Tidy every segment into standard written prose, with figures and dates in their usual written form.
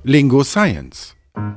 Lingo Science,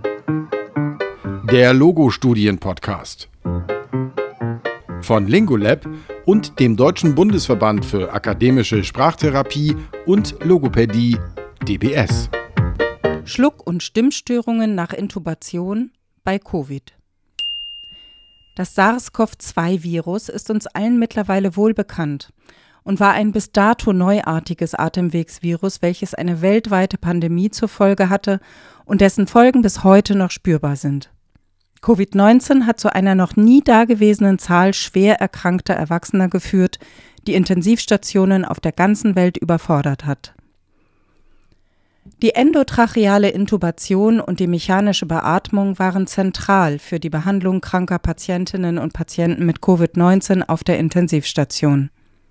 der Logo-Studien-Podcast von Lingolab und dem Deutschen Bundesverband für akademische Sprachtherapie und Logopädie, DBS. Schluck- und Stimmstörungen nach Intubation bei Covid. Das SARS-CoV-2-Virus ist uns allen mittlerweile wohl bekannt und war ein bis dato neuartiges Atemwegsvirus, welches eine weltweite Pandemie zur Folge hatte und dessen Folgen bis heute noch spürbar sind. Covid-19 hat zu einer noch nie dagewesenen Zahl schwer erkrankter Erwachsener geführt, die Intensivstationen auf der ganzen Welt überfordert hat. Die endotracheale Intubation und die mechanische Beatmung waren zentral für die Behandlung kranker Patientinnen und Patienten mit Covid-19 auf der Intensivstation.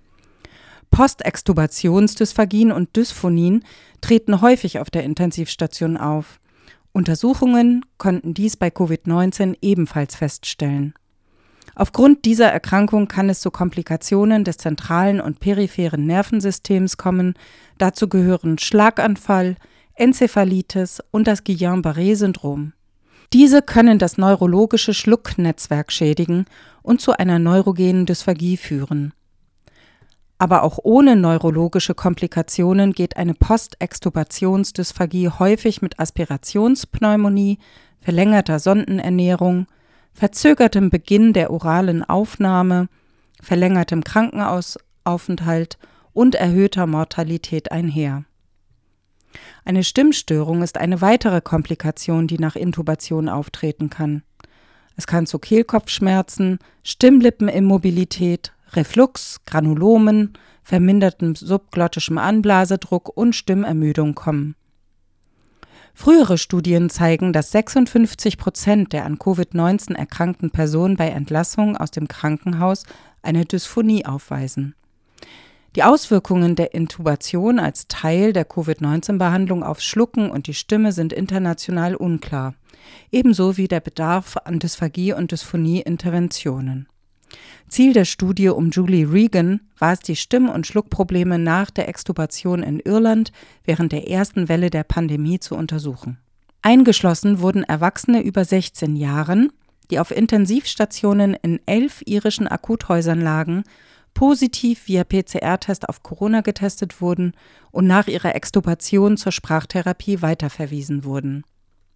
Postextubationsdysphagien und Dysphonien treten häufig auf der Intensivstation auf. Untersuchungen konnten dies bei Covid-19 ebenfalls feststellen. Aufgrund dieser Erkrankung kann es zu Komplikationen des zentralen und peripheren Nervensystems kommen. Dazu gehören Schlaganfall, Enzephalitis und das Guillain-Barré-Syndrom. Diese können das neurologische Schlucknetzwerk schädigen und zu einer neurogenen Dysphagie führen. Aber auch ohne neurologische Komplikationen geht eine Postextubationsdysphagie häufig mit Aspirationspneumonie, verlängerter Sondenernährung, verzögertem Beginn der oralen Aufnahme, verlängertem Krankenhausaufenthalt und erhöhter Mortalität einher. Eine Stimmstörung ist eine weitere Komplikation, die nach Intubation auftreten kann. Es kann zu Kehlkopfschmerzen, Stimmlippenimmobilität, Reflux, Granulomen, vermindertem subglottischem Anblasedruck und Stimmermüdung kommen. Frühere Studien zeigen, dass 56% der an Covid-19 erkrankten Personen bei Entlassung aus dem Krankenhaus eine Dysphonie aufweisen. Die Auswirkungen der Intubation als Teil der Covid-19-Behandlung aufs Schlucken und die Stimme sind international unklar, ebenso wie der Bedarf an Dysphagie- und Dysphonie-Interventionen. Ziel der Studie um Julie Regan war es, die Stimm- und Schluckprobleme nach der Extubation in Irland während der ersten Welle der Pandemie zu untersuchen. Eingeschlossen wurden Erwachsene über 16 Jahren, die auf Intensivstationen in 11 irischen Akuthäusern lagen, positiv via PCR-Test auf Corona getestet wurden und nach ihrer Extubation zur Sprachtherapie weiterverwiesen wurden.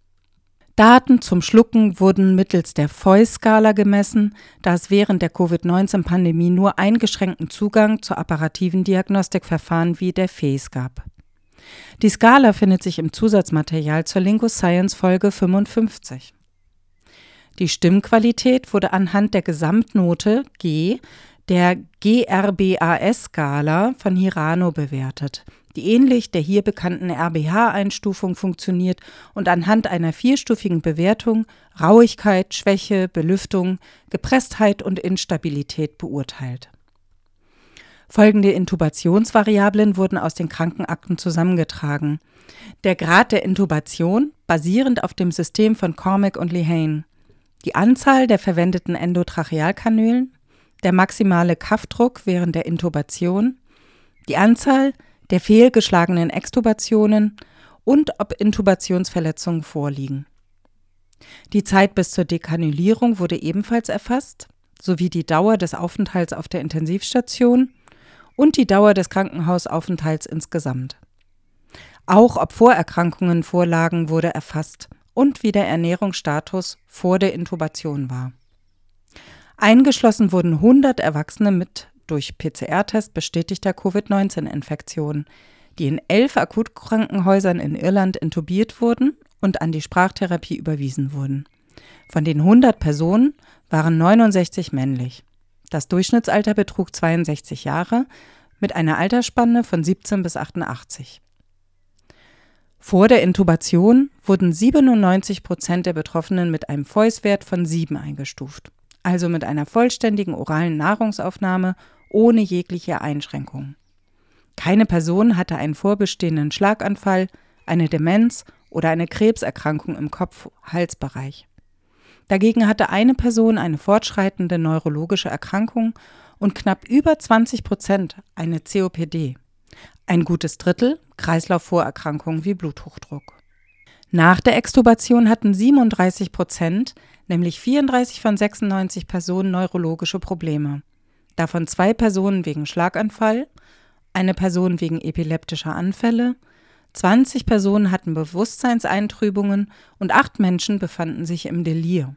Daten zum Schlucken wurden mittels der Foy-Skala gemessen, da es während der Covid-19-Pandemie nur eingeschränkten Zugang zu apparativen Diagnostikverfahren wie der FACE gab. Die Skala findet sich im Zusatzmaterial zur Lingo Science Folge 55. Die Stimmqualität wurde anhand der Gesamtnote G der GRBAS-Skala von Hirano bewertet, die ähnlich der hier bekannten RBH-Einstufung funktioniert und anhand einer vierstufigen Bewertung Rauigkeit, Schwäche, Belüftung, Gepresstheit und Instabilität beurteilt. Folgende Intubationsvariablen wurden aus den Krankenakten zusammengetragen. Der Grad der Intubation, basierend auf dem System von Cormack und Lehane. Die Anzahl der verwendeten Endotrachealkanülen, der maximale Kaffdruck während der Intubation, die Anzahl der fehlgeschlagenen Extubationen und ob Intubationsverletzungen vorliegen. Die Zeit bis zur Dekanülierung wurde ebenfalls erfasst, sowie die Dauer des Aufenthalts auf der Intensivstation und die Dauer des Krankenhausaufenthalts insgesamt. Auch ob Vorerkrankungen vorlagen, wurde erfasst und wie der Ernährungsstatus vor der Intubation war. Eingeschlossen wurden 100 Erwachsene mit durch PCR-Test bestätigter Covid-19-Infektion, die in 11 Akutkrankenhäusern in Irland intubiert wurden und an die Sprachtherapie überwiesen wurden. Von den 100 Personen waren 69 männlich. Das Durchschnittsalter betrug 62 Jahre mit einer Altersspanne von 17 bis 88. Vor der Intubation wurden 97% der Betroffenen mit einem Foy-Wert von 7 eingestuft, also mit einer vollständigen oralen Nahrungsaufnahme ohne jegliche Einschränkung. Keine Person hatte einen vorbestehenden Schlaganfall, eine Demenz oder eine Krebserkrankung im Kopf-Halsbereich. Dagegen hatte eine Person eine fortschreitende neurologische Erkrankung und knapp über 20% eine COPD. Ein gutes Drittel Kreislaufvorerkrankungen wie Bluthochdruck. Nach der Extubation hatten 37%, nämlich 34 von 96 Personen, neurologische Probleme. Davon 2 Personen wegen Schlaganfall, eine Person wegen epileptischer Anfälle, 20 Personen hatten Bewusstseinseintrübungen und 8 Menschen befanden sich im Delir.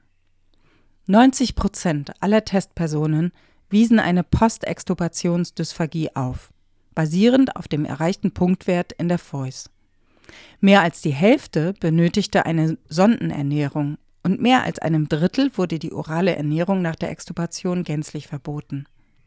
90% aller Testpersonen wiesen eine Postextubationsdysphagie auf, basierend auf dem erreichten Punktwert in der Voice. Mehr als die Hälfte benötigte eine Sondenernährung und mehr als einem Drittel wurde die orale Ernährung nach der Extubation gänzlich verboten.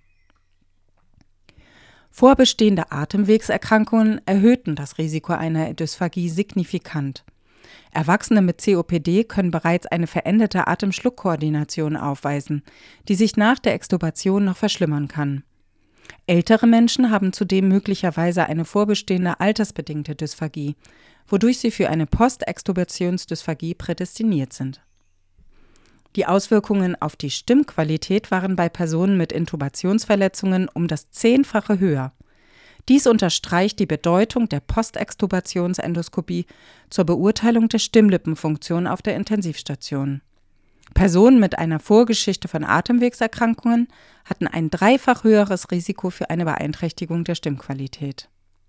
Vorbestehende Atemwegserkrankungen erhöhten das Risiko einer Dysphagie signifikant. Erwachsene mit COPD können bereits eine veränderte Atem-Schluck-Koordination aufweisen, die sich nach der Extubation noch verschlimmern kann. Ältere Menschen haben zudem möglicherweise eine vorbestehende altersbedingte Dysphagie, wodurch sie für eine Postextubationsdysphagie prädestiniert sind. Die Auswirkungen auf die Stimmqualität waren bei Personen mit Intubationsverletzungen um das 10-fache höher. Dies unterstreicht die Bedeutung der Postextubationsendoskopie zur Beurteilung der Stimmlippenfunktion auf der Intensivstation. Personen mit einer Vorgeschichte von Atemwegserkrankungen hatten ein 3-fach höheres Risiko für eine Beeinträchtigung der Stimmqualität.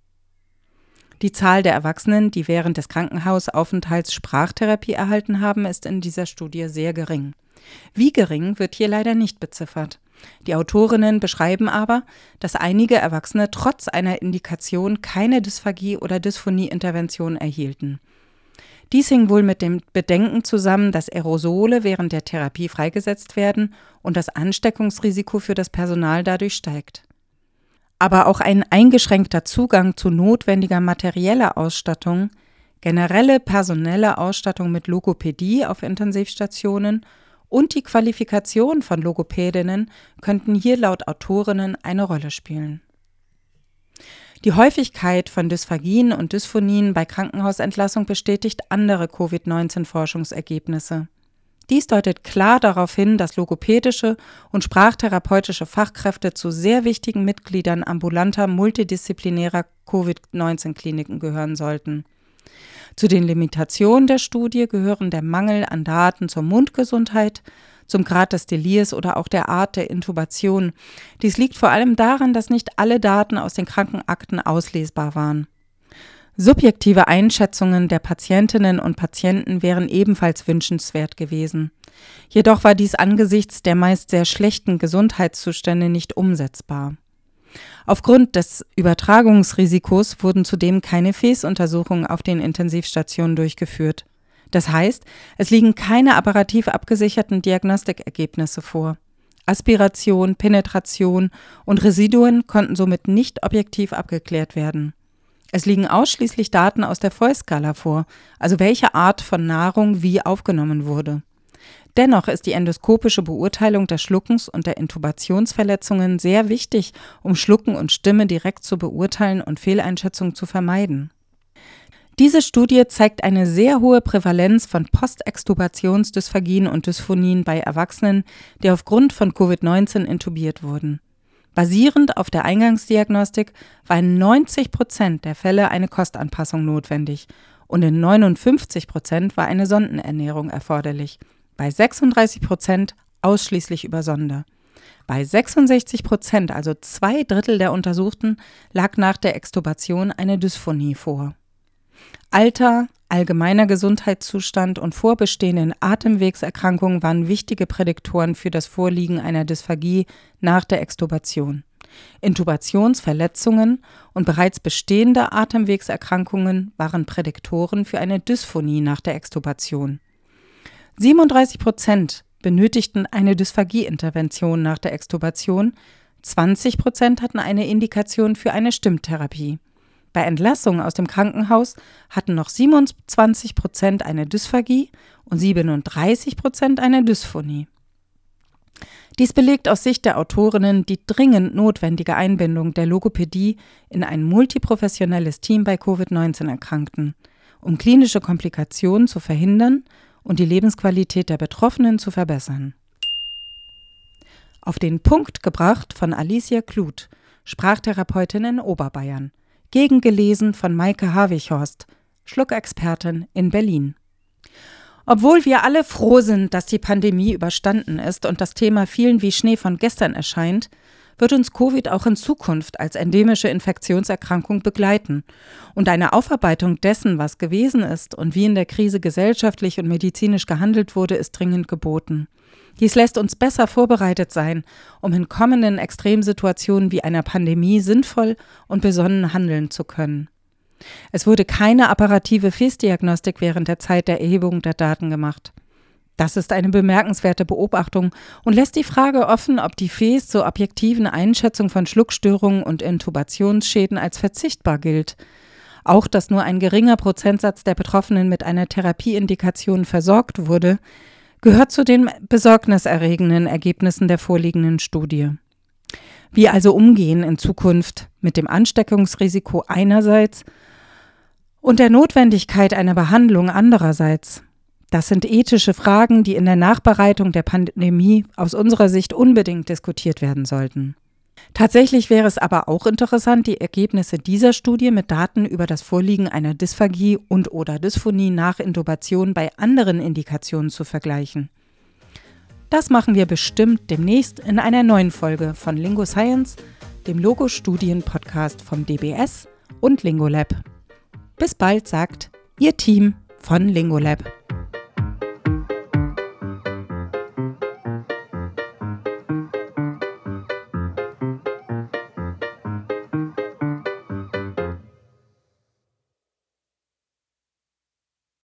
Die Zahl der Erwachsenen, die während des Krankenhausaufenthalts Sprachtherapie erhalten haben, ist in dieser Studie sehr gering. Wie gering wird hier leider nicht beziffert. Die Autorinnen beschreiben aber, dass einige Erwachsene trotz einer Indikation keine Dysphagie- oder Dysphonie-Intervention erhielten. Dies hing wohl mit dem Bedenken zusammen, dass Aerosole während der Therapie freigesetzt werden und das Ansteckungsrisiko für das Personal dadurch steigt. Aber auch ein eingeschränkter Zugang zu notwendiger materieller Ausstattung, generelle personelle Ausstattung mit Logopädie auf Intensivstationen und die Qualifikation von Logopädinnen könnten hier laut Autorinnen eine Rolle spielen. Die Häufigkeit von Dysphagien und Dysphonien bei Krankenhausentlassung bestätigt andere Covid-19-Forschungsergebnisse. Dies deutet klar darauf hin, dass logopädische und sprachtherapeutische Fachkräfte zu sehr wichtigen Mitgliedern ambulanter, multidisziplinärer Covid-19-Kliniken gehören sollten. Zu den Limitationen der Studie gehören der Mangel an Daten zur Mundgesundheit, zum Grad des Delirs oder auch der Art der Intubation. Dies liegt vor allem daran, dass nicht alle Daten aus den Krankenakten auslesbar waren. Subjektive Einschätzungen der Patientinnen und Patienten wären ebenfalls wünschenswert gewesen. Jedoch war dies angesichts der meist sehr schlechten Gesundheitszustände nicht umsetzbar. Aufgrund des Übertragungsrisikos wurden zudem keine Gefäßuntersuchungen auf den Intensivstationen durchgeführt. Das heißt, es liegen keine apparativ abgesicherten Diagnostikergebnisse vor. Aspiration, Penetration und Residuen konnten somit nicht objektiv abgeklärt werden. Es liegen ausschließlich Daten aus der Voice-Skala vor, also welche Art von Nahrung wie aufgenommen wurde. Dennoch ist die endoskopische Beurteilung des Schluckens und der Intubationsverletzungen sehr wichtig, um Schlucken und Stimme direkt zu beurteilen und Fehleinschätzungen zu vermeiden. Diese Studie zeigt eine sehr hohe Prävalenz von Postextubationsdysphagien und Dysphonien bei Erwachsenen, die aufgrund von Covid-19 intubiert wurden. Basierend auf der Eingangsdiagnostik war in 90% der Fälle eine Kostanpassung notwendig und in 59% war eine Sondenernährung erforderlich, bei 36% ausschließlich über Sonde. Bei 66%, also 2/3 der Untersuchten, lag nach der Extubation eine Dysphonie vor. Alter, allgemeiner Gesundheitszustand und vorbestehende Atemwegserkrankungen waren wichtige Prädiktoren für das Vorliegen einer Dysphagie nach der Extubation. Intubationsverletzungen und bereits bestehende Atemwegserkrankungen waren Prädiktoren für eine Dysphonie nach der Extubation. 37% benötigten eine Dysphagie-Intervention nach der Extubation, 20% hatten eine Indikation für eine Stimmtherapie. Bei Entlassung aus dem Krankenhaus hatten noch 27% eine Dysphagie und 37% eine Dysphonie. Dies belegt aus Sicht der Autorinnen die dringend notwendige Einbindung der Logopädie in ein multiprofessionelles Team bei Covid-19-Erkrankten, um klinische Komplikationen zu verhindern und die Lebensqualität der Betroffenen zu verbessern. Auf den Punkt gebracht von Alicia Kluth, Sprachtherapeutin in Oberbayern. Gegengelesen von Maike Havichhorst, Schluckexpertin in Berlin. Obwohl wir alle froh sind, dass die Pandemie überstanden ist und das Thema vielen wie Schnee von gestern erscheint, wird uns Covid auch in Zukunft als endemische Infektionserkrankung begleiten. Und eine Aufarbeitung dessen, was gewesen ist und wie in der Krise gesellschaftlich und medizinisch gehandelt wurde, ist dringend geboten. Dies lässt uns besser vorbereitet sein, um in kommenden Extremsituationen wie einer Pandemie sinnvoll und besonnen handeln zu können. Es wurde keine apparative Fäßdiagnostik während der Zeit der Erhebung der Daten gemacht. Das ist eine bemerkenswerte Beobachtung und lässt die Frage offen, ob die Fäß zur objektiven Einschätzung von Schluckstörungen und Intubationsschäden als verzichtbar gilt. Auch, dass nur ein geringer Prozentsatz der Betroffenen mit einer Therapieindikation versorgt wurde, gehört zu den besorgniserregenden Ergebnissen der vorliegenden Studie. Wie also umgehen in Zukunft mit dem Ansteckungsrisiko einerseits und der Notwendigkeit einer Behandlung andererseits? Das sind ethische Fragen, die in der Nachbereitung der Pandemie aus unserer Sicht unbedingt diskutiert werden sollten. Tatsächlich wäre es aber auch interessant, die Ergebnisse dieser Studie mit Daten über das Vorliegen einer Dysphagie und/oder Dysphonie nach Intubation bei anderen Indikationen zu vergleichen. Das machen wir bestimmt demnächst in einer neuen Folge von Lingo Science, dem Logo-Studien-Podcast vom DBS und Lingolab. Bis bald, sagt Ihr Team von Lingolab.